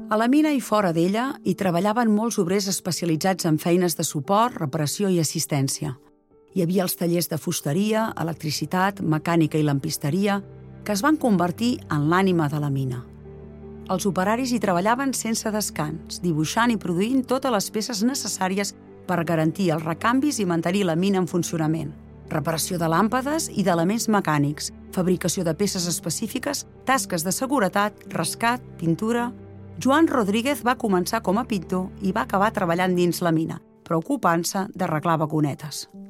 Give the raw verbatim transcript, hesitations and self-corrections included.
A la mina i fora d'ella hi treballaven molts obrers especialitzats en feines de suport, reparació i assistència. Hi havia els tallers de fusteria, electricitat, mecànica i lampisteria, que es van convertir en l'ànima de la mina. Els operaris hi treballaven sense descans, dibuixant i produint totes les peces necessàries per garantir els recanvis i mantenir la mina en funcionament. Reparació de làmpades i d'elements mecànics, fabricació de peces específiques, tasques de seguretat, rescat, pintura... Joan Rodríguez va començar com a pintor i va acabar treballant dins la mina, preocupant-se d'arreglar vagonetes.